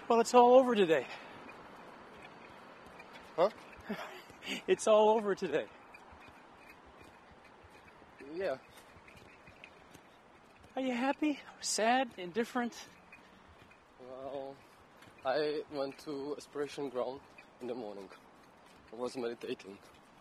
Well, it's all over today. Huh? It's all over today. Yeah. Are you happy? Sad? Indifferent? Well, I went to Aspiration Ground in the morning. I was meditating.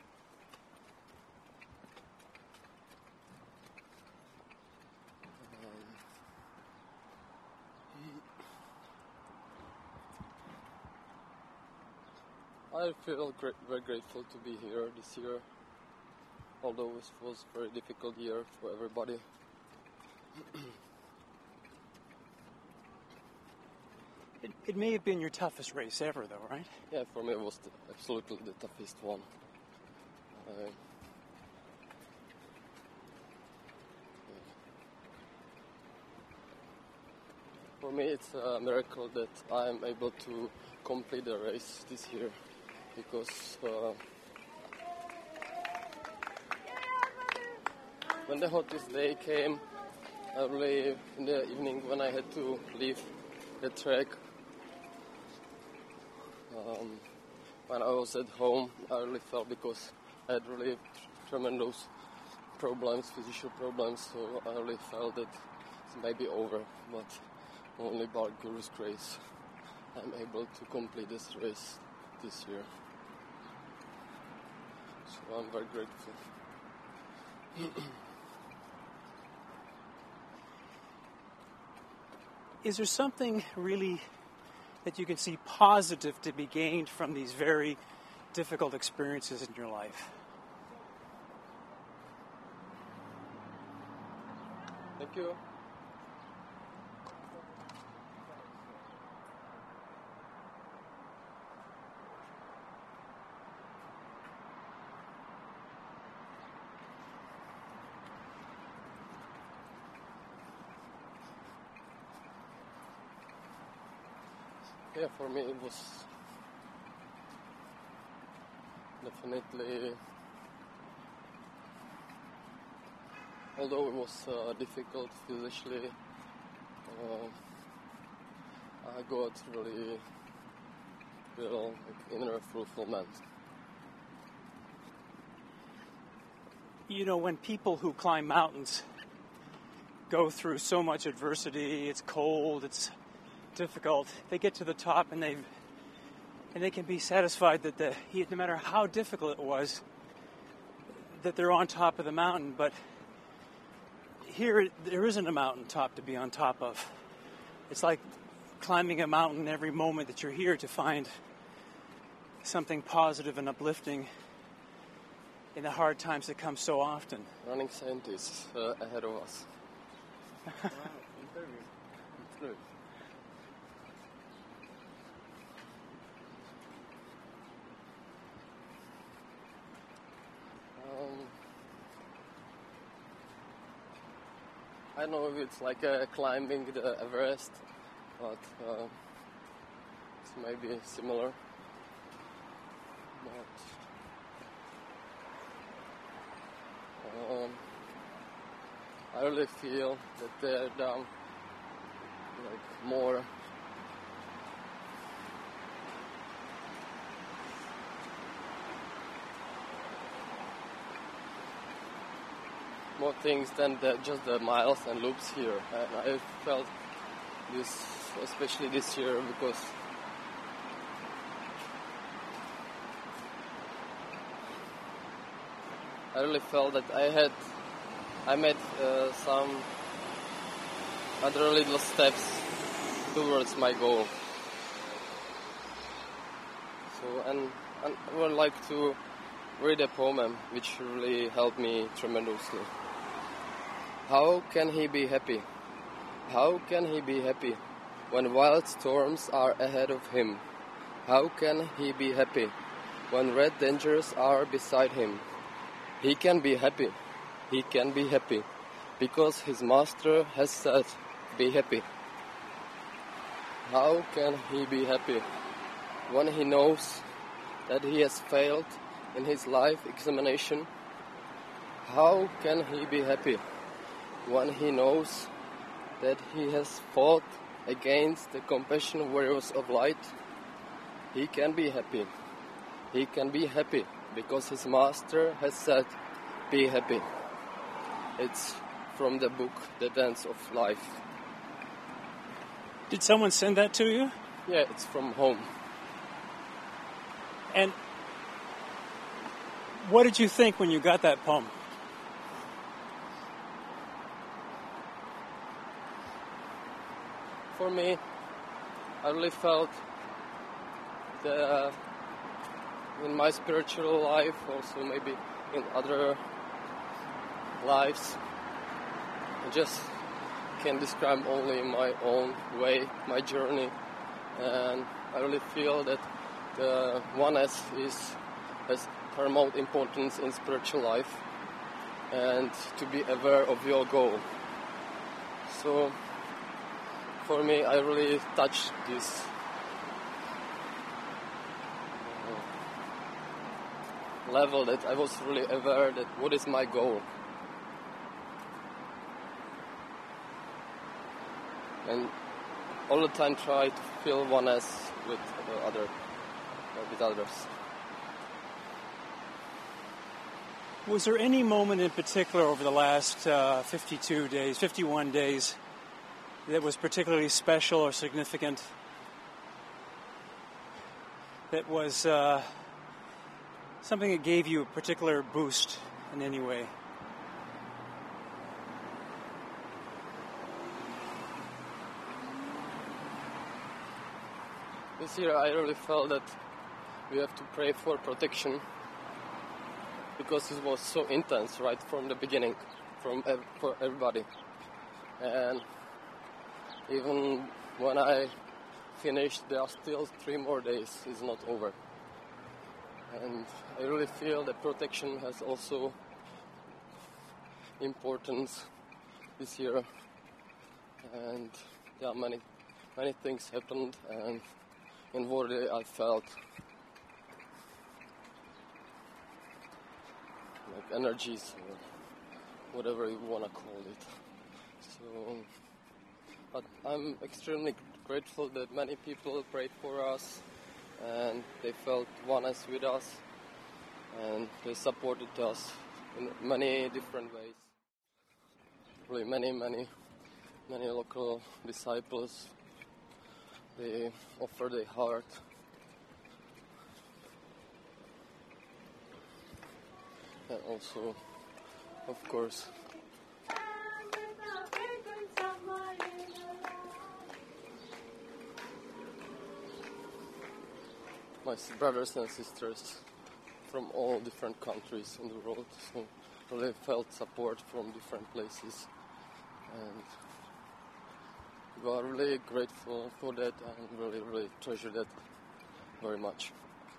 I feel very grateful to be here this year, although it was a very difficult year for everybody. It may have been your toughest race ever, though, right? Yeah, for me it was absolutely the toughest one. For me it's a miracle that I'm able to complete the race this year, because when the hottest day came, early in the evening when I had to leave the track, when I was at home, I really felt, because I had really tremendous problems, physical problems, so I really felt that it's maybe over, but only by Guru's grace I'm able to complete this race this year. So I'm very grateful. Is there something really that you can see positive to be gained from these very difficult experiences in your life? Thank you. Yeah, for me it was definitely, although it was difficult physically, I got really real inner fulfillment. You know, when people who climb mountains go through so much adversity, it's cold, it's difficult, they get to the top and they can be satisfied that no matter how difficult it was, that they're on top of the mountain. But here, there isn't a mountain top to be on top of. It's like climbing a mountain every moment that you're here to find something positive and uplifting in the hard times that come so often. Running scientists ahead of us. Wow, True. I don't know if it's like climbing the Everest, but it's maybe similar. But I really feel that they're down like more things than just the miles and loops here. And I felt this, especially this year, because I really felt that I made some other little steps towards my goal. So, and I would like to read a poem which really helped me tremendously. How can he be happy? How can he be happy when wild storms are ahead of him? How can he be happy when red dangers are beside him? He can be happy. He can be happy because his master has said, be happy. How can he be happy when he knows that he has failed in his life examination? How can he be happy when he knows that he has fought against the compassion warriors of light, he can be happy. He can be happy because his master has said, be happy. It's from the book, The Dance of Life. Did someone send that to you? Yeah, it's from home. And what did you think when you got that poem? For me, I really felt that in my spiritual life, also maybe in other lives, I just can describe only my own way, my journey, and I really feel that the oneness has paramount importance in spiritual life, and to be aware of your goal. So for me, I really touched this level that I was really aware that what is my goal. And all the time try to feel oneness with others. Was there any moment in particular over the last 51 days, that was particularly special or significant? That was something that gave you a particular boost in any way? This year I really felt that we have to pray for protection, because it was so intense right from the beginning, for everybody. And even when I finished, there are still 3 more days, it's not over. And I really feel that protection has also importance this year. And yeah, many things happened, and in Vorde I felt like energies, or whatever you want to call it. So, but I'm extremely grateful that many people prayed for us, and they felt oneness with us, and they supported us in many different ways. Really many local disciples, they offered their heart. And also, of course, my brothers and sisters from all different countries in the world, so really felt support from different places, and we are really grateful for that, and really treasure that very much.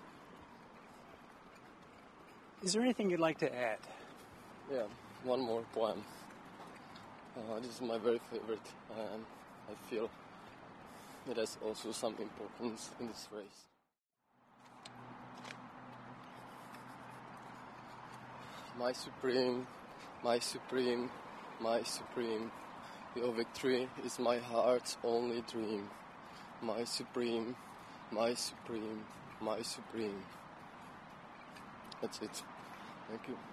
Is there anything you'd like to add? Yeah, one more poem. This is my very favorite, and I feel it has also some importance in this race. My supreme, my supreme, my supreme, your victory is my heart's only dream. My supreme, my supreme, my supreme. That's it. Thank you.